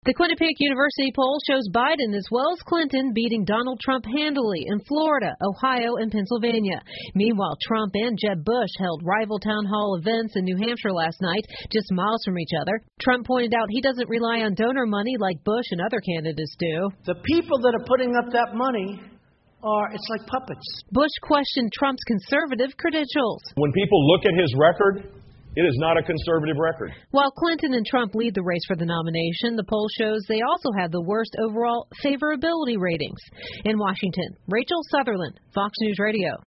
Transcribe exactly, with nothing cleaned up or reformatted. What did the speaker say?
The Quinnipiac University poll shows Biden as well as Clinton beating Donald Trump handily in Florida, Ohio, and Pennsylvania. Meanwhile, Trump and Jeb Bush held rival town hall events in New Hampshire last night, just miles from each other. Trump pointed out he doesn't rely on donor money like Bush and other candidates do. The people that are putting up that money are, it's like puppets. Bush questioned Trump's conservative credentials. When people look at his record, it is not a conservative record. While Clinton and Trump lead the race for the nomination, the poll shows they also have the worst overall favorability ratings. In Washington, Rachel Sutherland, Fox News Radio.